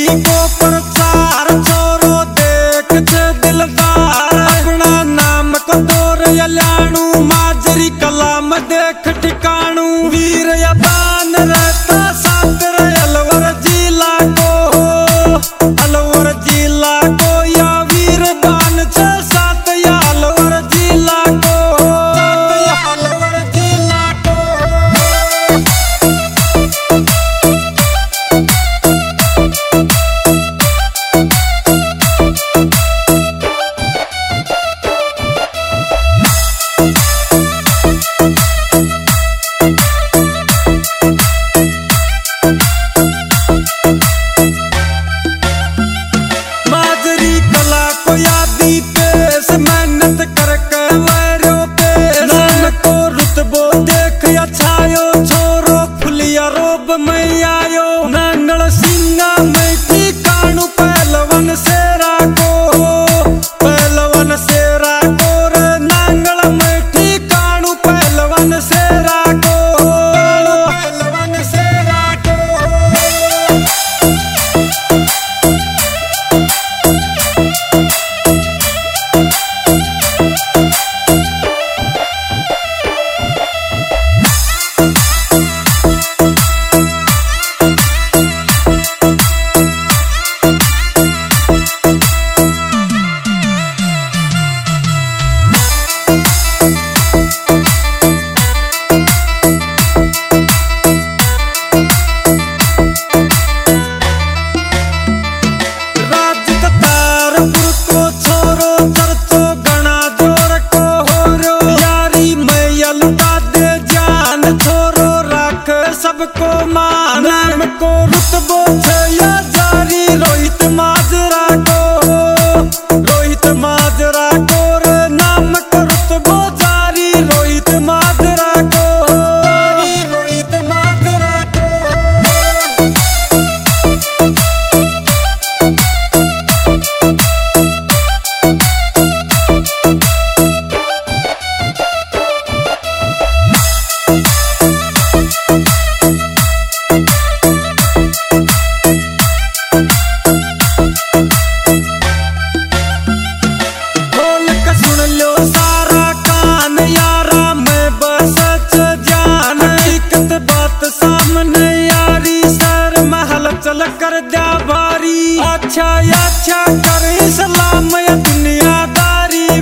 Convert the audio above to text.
को प्रचार छोरो देख छे दिलदार अपना नाम को दौर लाणू माजरी कला में देख ठिकाणू वीर या दान रहता साथ अलवर जिला को या वीर दान छे साथ या अलवर जिला को मेहनत करके वैरो पे नाम को रुतबो देख छायो छोरो फुलिया रोब में आयो नांगल सिंगा में ठिकाणु पहलवन सेरा को रे नांगल में ठिकाणु पहलवन सेरा को सबको मान नाम को रुतबो छे या जारी रोहित माजरा को रे नाम को रुतबो जारी रोहित माजरा को चल कर जा बारी अच्छा कर सलाम या दुनियादारी